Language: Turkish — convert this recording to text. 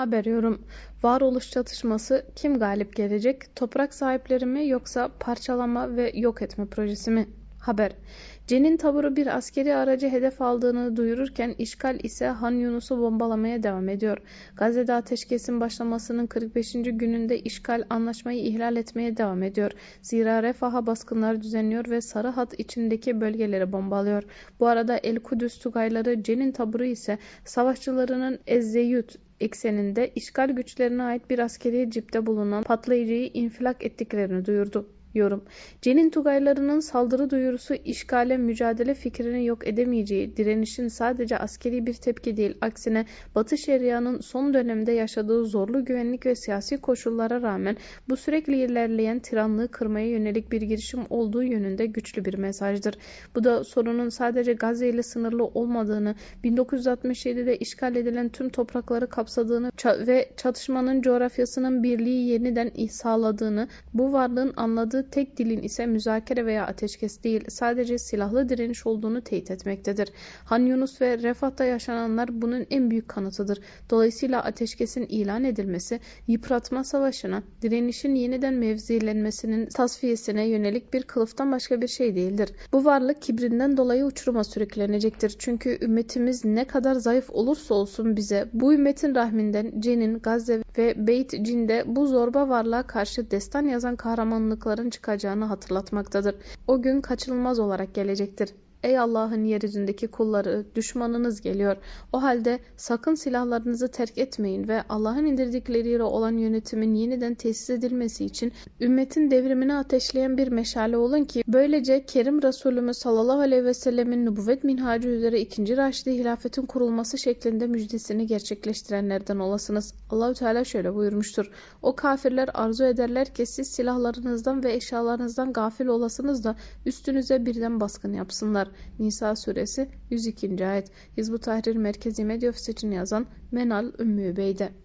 Haber yorum. Varoluş çatışması kim galip gelecek? Toprak sahipleri mi yoksa parçalama ve yok etme projesi mi? Haber. Cenin taburu bir askeri aracı hedef aldığını duyururken işgal ise Han Yunus'u bombalamaya devam ediyor. Gazze'de ateşkesin başlamasının 45. gününde işgal anlaşmayı ihlal etmeye devam ediyor. Zira Refah'a baskınlar düzenliyor ve Sarı Hat içindeki bölgeleri bombalıyor. Bu arada El Kudüs Tugayları Cenin taburu ise savaşçılarının Ezzeyüt ekseninde işgal güçlerine ait bir askeri cipte bulunan patlayıcıyı infilak ettiklerini duyurdu. Yorum. Cenin Tugaylarının saldırı duyurusu işgale mücadele fikrini yok edemeyeceği, direnişin sadece askeri bir tepki değil, aksine Batı Şeria'nın son dönemde yaşadığı zorlu güvenlik ve siyasi koşullara rağmen bu sürekli ilerleyen tiranlığı kırmaya yönelik bir girişim olduğu yönünde güçlü bir mesajdır. Bu da sorunun sadece Gazze ile sınırlı olmadığını, 1967'de işgal edilen tüm toprakları kapsadığını ve çatışmanın coğrafyasının birliği yeniden sağladığını, bu varlığın anladığı tek dilin ise müzakere veya ateşkes değil, sadece silahlı direniş olduğunu teyit etmektedir. Han Yunus ve Refah'ta yaşananlar bunun en büyük kanıtıdır. Dolayısıyla ateşkesin ilan edilmesi, yıpratma savaşına, direnişin yeniden mevzilenmesinin tasfiyesine yönelik bir kılıftan başka bir şey değildir. Bu varlık kibrinden dolayı uçuruma sürüklenecektir. Çünkü ümmetimiz ne kadar zayıf olursa olsun bize, bu ümmetin rahminden Cenin, Gazze ve Beyt Cin'de bu zorba varlığa karşı destan yazan kahramanlıkların çıkacağını hatırlatmaktadır. O gün kaçınılmaz olarak gelecektir. Ey Allah'ın yeryüzündeki kulları, düşmanınız geliyor. O halde sakın silahlarınızı terk etmeyin ve Allah'ın indirdikleriyle olan yönetimin yeniden tesis edilmesi için ümmetin devrimini ateşleyen bir meşale olun ki böylece Kerim Resulümüz sallallahu aleyhi ve sellemin nübüvvet minhacı üzere 2. Raşidi hilafetin kurulması şeklinde müjdesini gerçekleştirenlerden olasınız. Allahü Teala şöyle buyurmuştur. O kafirler arzu ederler ki siz silahlarınızdan ve eşyalarınızdan gafil olasınız da üstünüze birden baskın yapsınlar. Nisa suresi 102. ayet. Hizb-ut Tahrir Merkezi Medya Ofisi için yazan Menal Ümmü Beyde.